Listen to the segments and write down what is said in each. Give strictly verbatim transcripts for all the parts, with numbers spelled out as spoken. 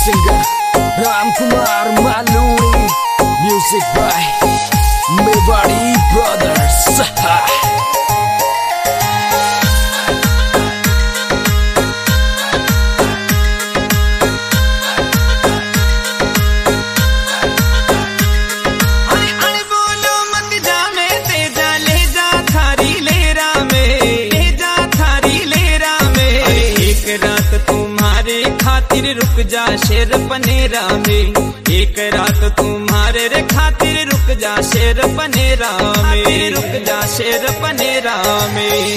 singer Ram Kumar Maluri, music by Mewari Brothers. रुक जा शेर पनेरा में, एक रात तुम्हारे रे खातिर रुक जा शेर पनेरा में, रुक जा शेर पनेरा में।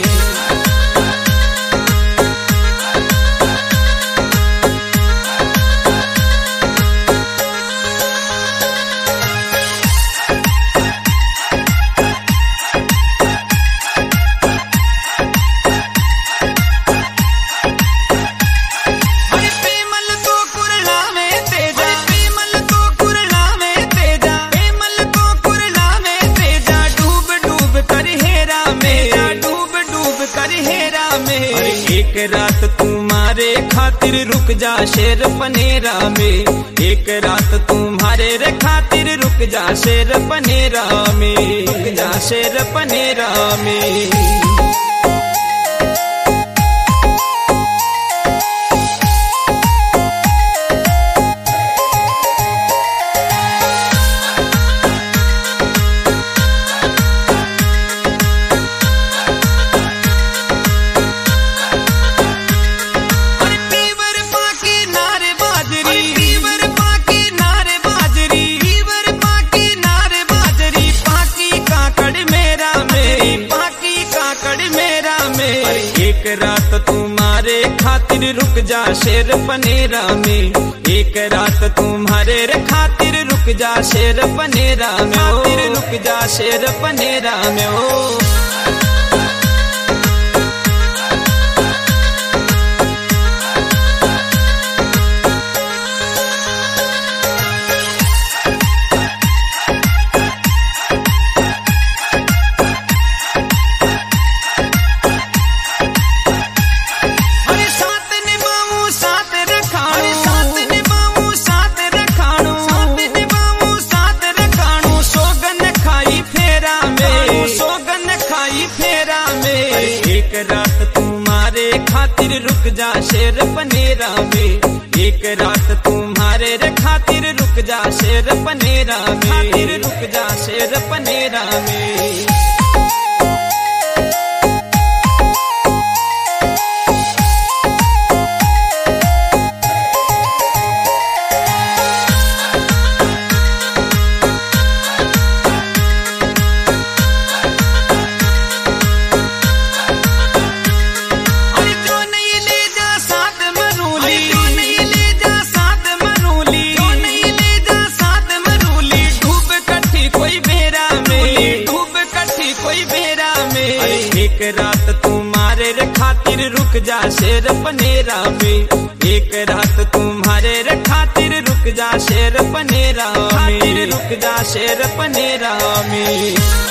एक रात तुम्हारे खातिर रुक जा शेर पनेरा में, एक रात तुम्हारे रे खातिर रुक जा शेर पनेरा में, रुक जा शेर पनेरा में। एक रात तुम्हारे खातिर रुक जा शेर पनेरा में, एक रात तुम्हारे रे खातिर रुक जा शेर पनेरा में, ओ रुक जा शेर पनेरा में ओ। एक रात तुम्हारे खातिर रुक जा शेर पनेरा में, एक रात तुम्हारे रे खातिर रुक जा शेर पनेरा में, खातिर रुक जा शेर पनेरा में। एक रात तुम्हारे रे खातिर रुक जा शेर पनेरा में, एक रात तुम्हारे रे खातिर रुक जा शेर पनेरा में, रुक जा शेर पनेरा में।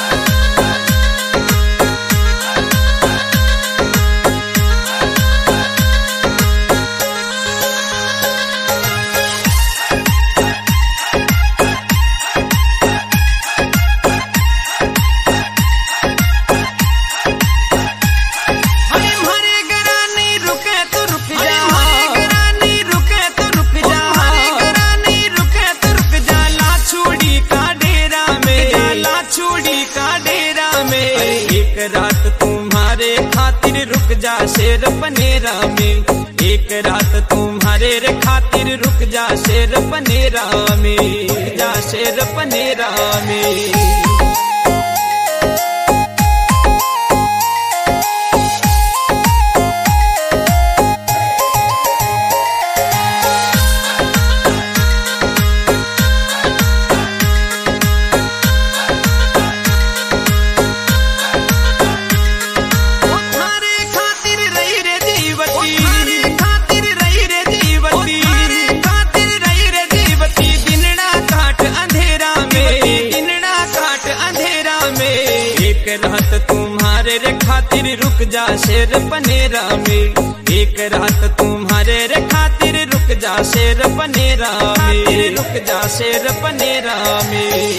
एक रात तुम्हारे खातिर रुक जा शेर पनेरा में, एक रात तुम्हारे रे खातिर रुक जा शेर पनेरा में, रुक जा शेर पनेरा में। रात तुम्हारे रे खातिर रुक जा शेर पनेरा में, एक रात तुम्हारे रे खातिर रुक रुक जा शेर पनेरा में, रुक जा शेर पनेरा में।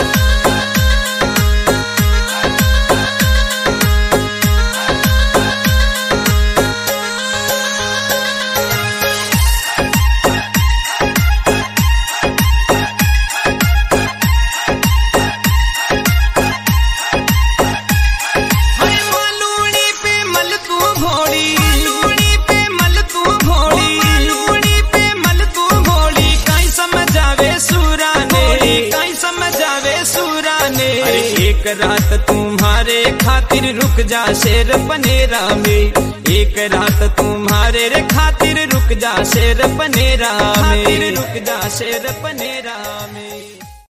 एक रात तुम्हारे खातिर रुक जा शेर पनेरा में, एक रात तुम्हारे रे खातिर रुक जा शेर पनेरा में, रुक जा शेर पनेरा में।